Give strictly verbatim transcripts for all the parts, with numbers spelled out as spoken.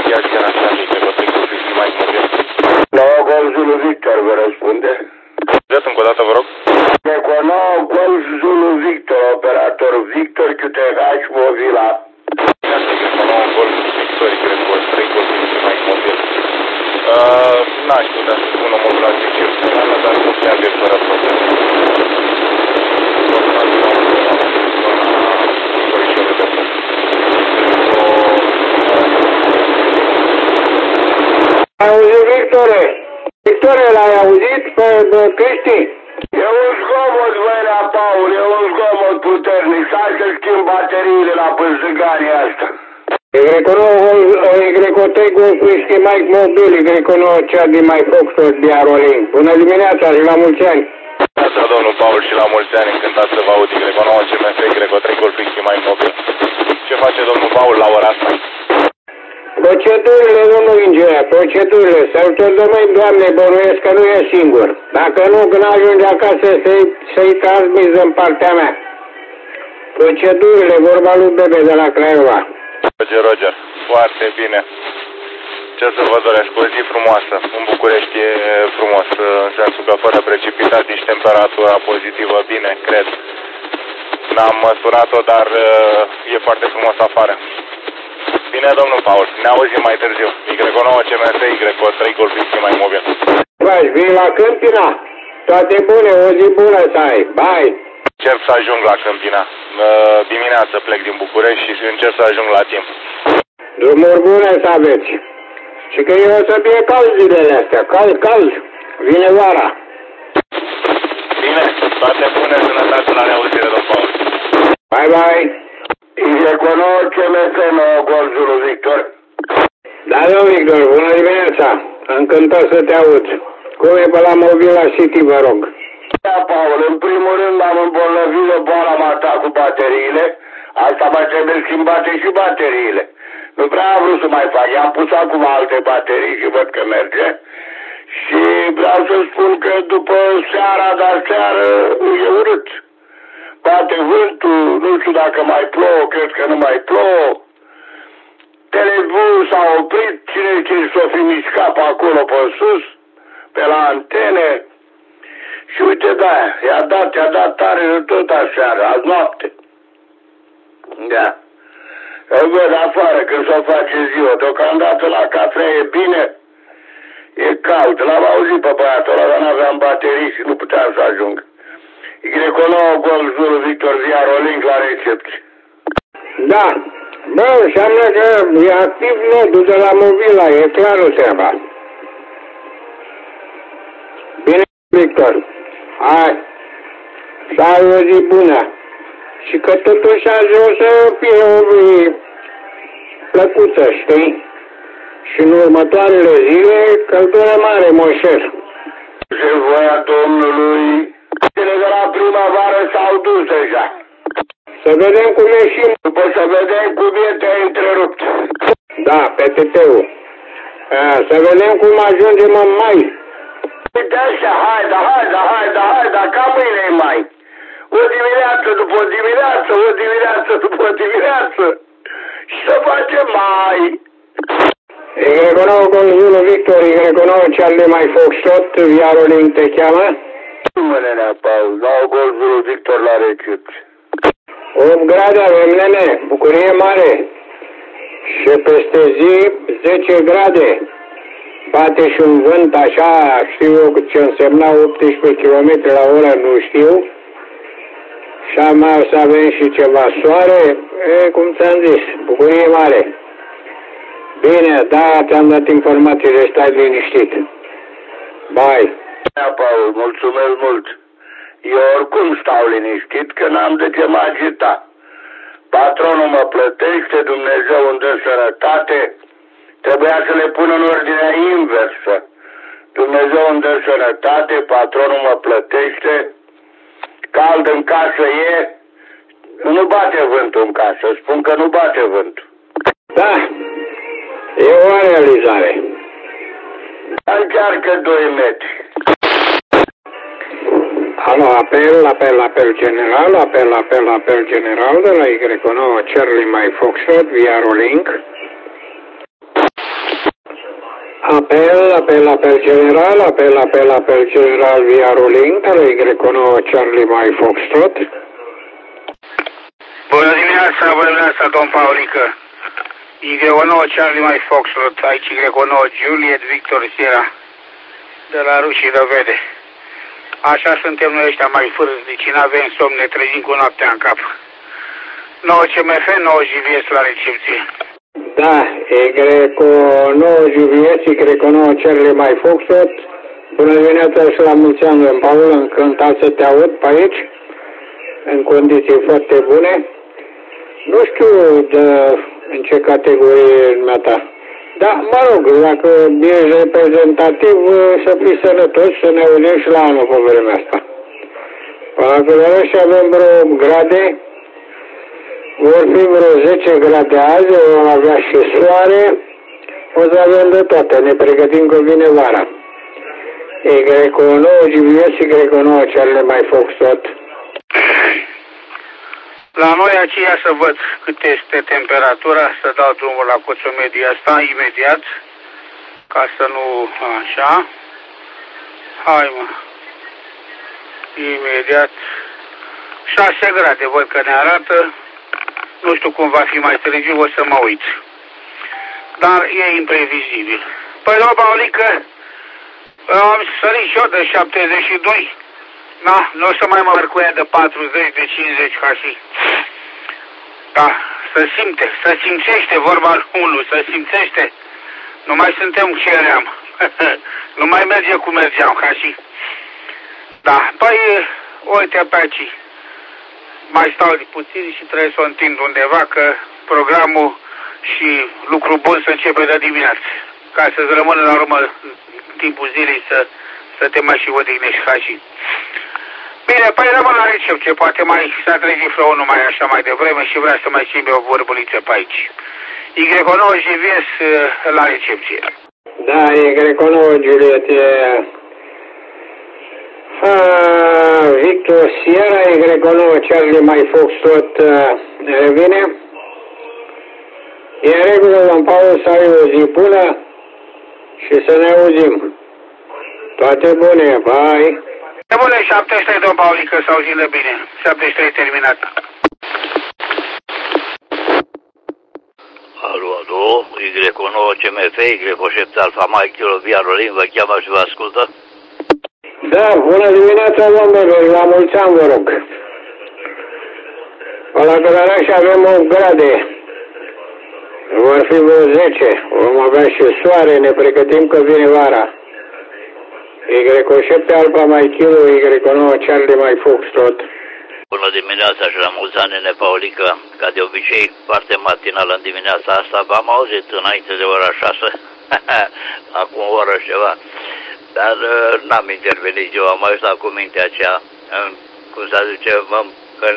Sierra Charlie, Eco trei Golf Whiskey Mike mobil. nouă Golf Zulu Victor vă răspunde. Dați încă o dată, vă rog. Eco nouă Golf Zulu Victor, operator Victor Q T H Movila. Eco nouă Golf Victor, Eco trei Golf Whiskey Mike mobil. N-aș putea să spun o modulație excepțională, dar nu se avem fără probleme. Ai auzit, Victore? Victore, l-ai auzit pe Cristi? E un zgomot, băirea Paul, e un zgomot puternic. Stai să schimb bateriile la pânzăganii asta. Eco trei Golf Whiskey Mike mobil, Eco nouă Charlie Mike Foxtrot Diarolin. Bună dimineața și la mulți ani! Bună, domnul Paul, și la mulți ani, încântat să vă aud, Eco nouă C M F, Eco trei Golf Whiskey Mike mobil. Ce face domnul Paul la ora asta? Procedurile, domnul inginer, procedurile. Să-l măi, Doamne, bănuiesc că nu e singur. Dacă nu, când ajunge acasă să-i să transmiți în partea mea. Procedurile, vorba lui Bebe de la Craiova. Roger, Roger, foarte bine. Ce să vă doresc, o zi frumoasă. În București e frumos, în sensul că fără precipitații și temperatura pozitivă, bine, cred. N-am măsurat-o, dar e foarte frumos afară. Bine, domnul Paul, ne auzim mai târziu. Eco nouă C M F, Eco trei Golf Whiskey Mike mobil. Vai, vii la Câmpina? Toate bune, o zi bună să ai. Bye! Încerc să ajung la Câmpina. Dimineață plec din București și încerc să ajung la timp. Drumuri bune să aveți. Și că eu o să fie cald zilele astea, cald, cald. Vine vara. Bine, toate bune, sănătate, la reauzire, domnul Paul. Bye, bye! Eco nouă C M F, nouă Golf Zulu Victor. Da, domnul Victor, bună dimineața. Încântat să te aud. Cum e pe la Movila City, vă rog? Da, Paul, în primul rând am îmbolnăvit de boala m-a atac cu bateriile. Asta mai trebuie schimbate și bateriile. Nu prea am vrut să mai fac. I-am pus acum alte baterii și văd că merge. Și vreau să spun că după seara, dar seară e urât. Bate vântul, nu știu dacă mai plouă, cred că nu mai plouă. Televizorul s-a oprit, cine știe s-o fi mișcat pe acolo pe sus, pe la antene. Și uite, da, i-a dat, i-a dat tare de tot aseară, azi noapte. Da. Îl văd afară când s-o face ziua. Deocamdată la cafea e bine, e cald. L-am auzit pe băiatul ăla, dar n-aveam baterii și nu puteam să ajung. Eco nouă Golf Zulu Victor Diarolin la recepție. Da. Bă, înseamnă că e activ nodul de la Movila, e clară treaba. Bine, Victor. Hai. Să ai o zi bună. Și că totuși azi o să fie o zi plăcută, știi? Și în următoarele zile, căldură mare, moșer. Se voia Domnului. Cele de la primăvară s-au dus deja. Să vedem cum ieșim, după să vedem cum e te-ai întrerupt. Da, P T T-ul. Să vedem cum ajungem în mai. Uite așa, haide, haide, haide, haide, ca mâine e mai. O dimineață după o dimineață, o dimineață după o dimineață. Și să facem mai. Eco nouă Golf Zulu Victor, Eco nouă Charlie Mike Foxtrot, Diarolin te cheamă? Mânenea, Paul, nouă Golf Zulu Victor la recepție. opt grade avem, nene, bucurie mare. Și peste zi zece grade. Bate și un vânt așa, știu eu ce însemna optsprezece kilometri la oră, nu știu. Și mai o să avem și ceva soare, e, cum ți-am zis, bucurie mare. Bine, da, ți-am dat informațiile, stai liniștit. Bye. Da, Paul, mulțumesc mult. Eu oricum stau liniștit că n-am de ce mă agita. Patronul mă plătește, Dumnezeu îmi dă sănătate. Trebuia să le pun în ordinea inversă. Dumnezeu îmi dă sănătate, patronul mă plătește. Cald în casă e. Nu bate vântul în casă, spun că nu bate vântul. Da, e o realizare. Încearcă doi metri. Alo, apel, apel, apel general, apel, apel, apel general de la Eco nouă Charlie Mike Foxtrot, Diarolin. Apel, apel, apel general, apel, apel, apel general via ruling, Y nouă Charlie Mike Foxtrot. Bună dimineața, bună dimineața, domn Paulică. Y nouă Charlie Mike Foxtrot, aici Y nouă Juliet Victor Sierra, de la Rușii de Vede. Așa suntem noi ăștia mai fârzici, n-avem somn, ne trezim cu noaptea în cap. nouă C M F, nouă G V S la recepție. Da, Y nouă G V S, Y nouă Charlie Mike Foxtrot. Bună dimineața și la mulți ani, domn Paul, încântat să te aud pe aici, în condiții foarte bune. Nu știu de, în ce categorie e dumneata. Da, mă rog, dacă ești reprezentativ, să fii sănătos, să ne unim și la anul pe vremea asta. Dacă de și avem vreo grade, vor fi vreo zece grade azi, vom avea și soare, o să avem de toate, ne pregătim că vine vara. Y nouă G V S, Y nouă Charlie Mike Foxtrot. La noi aceea să văd cât este temperatura, să dau drumul la coțomedia asta imediat, ca să nu așa. Hai mă, imediat, șase grade, văd că ne arată, nu știu cum va fi mai târziu, o să mă uit. Dar e imprevizibil. Păi, domnul Paulică, am sărit și eu de șaptezeci și doi. Da, nu o să mai mă merg cu ea de patruzeci, de cincizeci ca și. Da, să simte, să simțește vorba unul, să simțește. Nu mai suntem ce eram. Nu mai merge cum mergeam ca și. Da, păi, uite pe aici. Mai stau de puțin și trebuie să o întind undeva, că programul și lucru bun să începe de dimineață. Ca să-ți rămână la urmă timpul zilei să, să te mai și odihnești ca și. Bine, păi rămân la recepție, poate mai s-a trezit vreo unul mai așa mai devreme și vrea să mai schimbe o vorbuliță pe aici. Y nouă G V S la recepție. Da, Y nouă Juliet e... Uh, Victor Sierra, Y nouă Charlie Mike Foxtrot revine. E în regulă, domn Paul, să ai o zi bună și să ne auzim. Toate bune, bye! De bune, șaptezeci și trei, domn Paulică, să auzim de bine. șaptezeci și trei terminat. Alo, alo, Y nouă C M F, Y șapte Alfa Mike Kilo Via Rolin, vă cheamă și vă ascultă? Da, bună dimineața, domnilor, la mulți ani, vă rog. La Călăraș avem opt grade, vor fi vreo zece, vom avea și soare, ne pregătim că vine vara. Y șapte Alfa Mike Kilo, Y nouă Charlie Mike Foxtrot. Bună dimineața și la mulți ani, nene Paulică, ca de obicei, foarte matinală în dimineața asta, v-am auzit înainte de ora șase, acum o oră și ceva. Dar uh, n-am intervenit eu, am mai stat cu mintea aceea, în, cum să zice, în, în,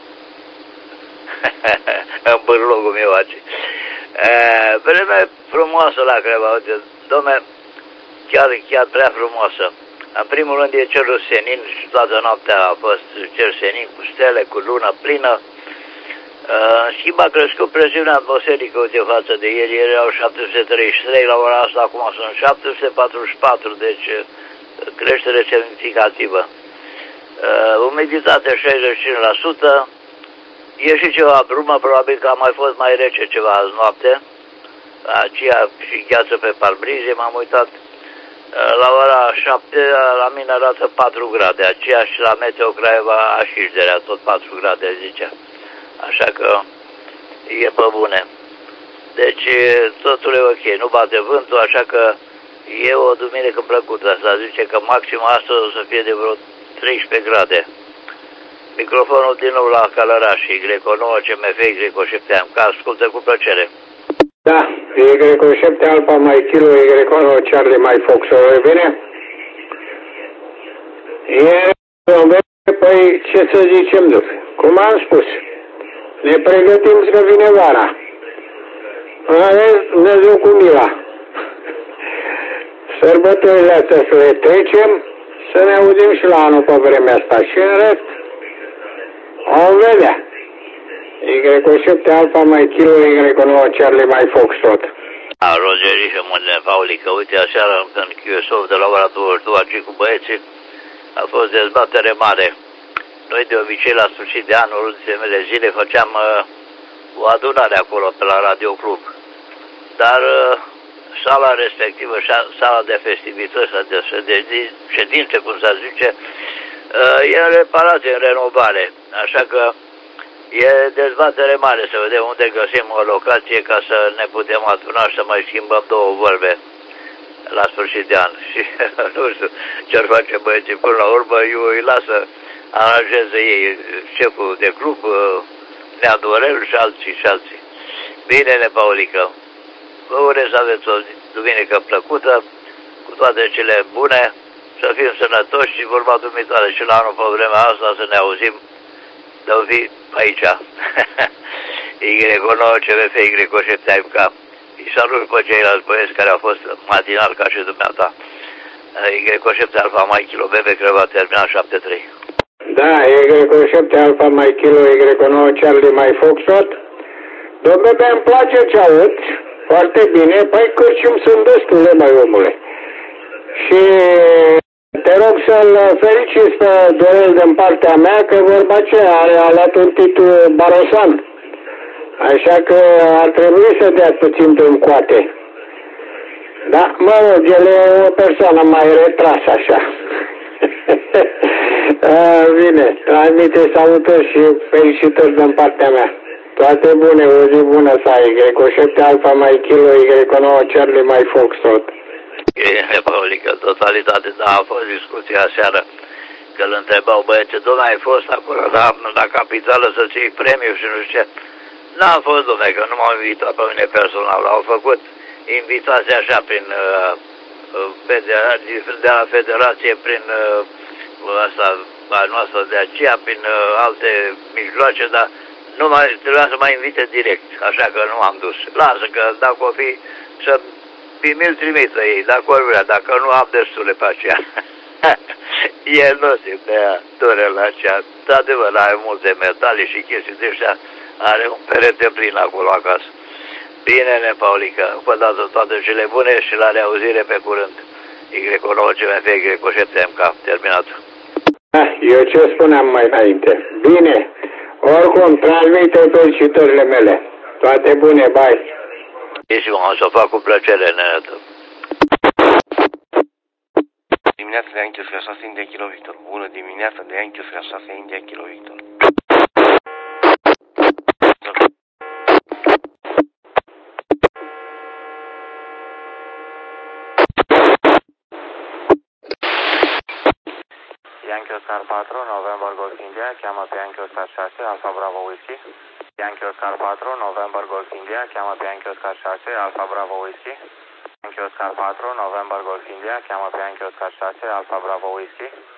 în bârlogul meu aici. Uh, vreme frumoasă la Creva, uite, dom'le, chiar, chiar prea frumoasă. În primul rând e cerul senin și toată noaptea a fost cer senin cu stele, cu lună plină. Uh, în schimb a crescut presiunea atmosferică, uite, față de ieri, ieri erau șapte sute treizeci și trei, la ora asta acum sunt șapte sute patruzeci și patru, deci creștere semnificativă. Uh, umiditate șaizeci și cinci la sută, e și ceva brumă, probabil că a mai fost mai rece ceva azi noapte, aceea și gheață pe parbrize, m-am uitat. Uh, la ora șapte, la mine arată patru grade, aceea și la Meteo Craiova Așișderea, tot patru grade, zicea. Așa că e pe bune. Deci totul e ok, nu bate vântul, așa că e o duminică plăcută. Asta zice că maxima astăzi o să fie de vreo treisprezece grade. Microfonul din nou la Călăraș, Y nouă C M F, Y șapte M K, ascultă cu plăcere. Da, Y șapte Alfa Mike Kilo, Y nouă Charlie Mike Foxtrot, e bine? E, păi ce să zicem după? Cum am spus, ne pregătim să vine vara. Aveți Dumnezeu cu mila. Sărbătorile astea să le trecem, să ne auzim și la anul pe vremea asta. Și în rest, vom vedea. Y șapte Alfa Mike Kilo, Y nouă Charlie Mike Foxtrot. Da, Rogerișă, Mândre, Paulică, uite, aseară în Chiosov de la ora douăzeci și două aici cu băieții, a fost dezbatere mare. Noi de obicei la sfârșit de anul, ultimele zile, făceam uh, o adunare acolo pe la Radio Club. Dar uh, sala respectivă, sala de festivități, de, de, de ședințe, cum să zice, uh, e în reparație, în renovare. Așa că e dezbatere mare să vedem unde găsim o locație ca să ne putem aduna și să mai schimbăm două vorbe la sfârșit de an. Și nu știu ce-ar face băieții până la urmă, eu îi lasă aranjeze ei, șeful de club, Nea Dorel și alții și alții. Bine, Paulică, vă urez să aveți o duminică plăcută, cu toate cele bune, să fim sănătoși și vorba dumneavoastră și la anul pe vremea asta să ne auzim de o fi aici. Y nouă C V F Y șapte M K. Și salut pe ceilalți băieți care au fost matinal ca și dumneata. Y șapte Alfa Mai Kilo Bebe, cred că va termina șapte trei. Da, Y șapte Alfa Mai Kilo, Y nouă Charlie Mai Foxtrot. Dom'le, îmi place ce aud, foarte bine, păi cârciumi sunt destule, mai omule. Și te rog să-l feliciți pe Dorel din partea mea, că vorba aceea are alat un titlu barosan. Așa că ar trebui să dea puțin din coate. Da, mă rog, el e o persoană mai retrasă așa. A, bine, transmite salutări și felicitări din partea mea. Toate bune, o zi bună să ai. Y șapte Alfa Mai Kilo, Y nouă Charlie Mai Foxtrot. Bine, Paulică, totalitate, da, a fost discuția aseară, că îl întrebau băieții, dom'le, ai fost acolo la, la capitală să-ți iei premiu și nu știu ce. N-am fost, dom'le, că nu m-au invitat pe mine personal, au făcut invitații așa prin uh, federație, de la federație, prin uh, asta, a noastră de aceea, prin uh, alte mijloace, dar nu mai, trebuia să mă invite direct, așa că nu am dus. Lasă că dacă o fi să mi-l trimită ei, dacă ori vrea, dacă nu am destule pe aceea. El nu simte dorel aceea. De adevăr, are multe metale și chestii de ăștia, are un perete plin acolo acasă. Bine, ne, Paulică, vă dați toate cele bune și la reauzire pe curând. Y nouă C M F, Y șapte M K, terminat. Eu ce spuneam mai înainte. Bine, oricum, transmite felicitările mele. Toate bune, bye. Și o să fac cu plăcere, nenetă. Dimineața de Anchiu spre șase India Kilo Victor. Bună dimineața de Anchiu spre șase India Kilo Victor. Yankee Oscar patru, November Golf India, cheamă pe Yankee Oscar șase, Alfa Bravo Whiskey. Yankee Oscar patru, November Golf India, cheamă pe Yankee Oscar șase, Alfa Bravo Whiskey. Yankee Oscar patru, November Golf India, cheamă pe Yankee Oscar șase, Alfa Bravo Whiskey.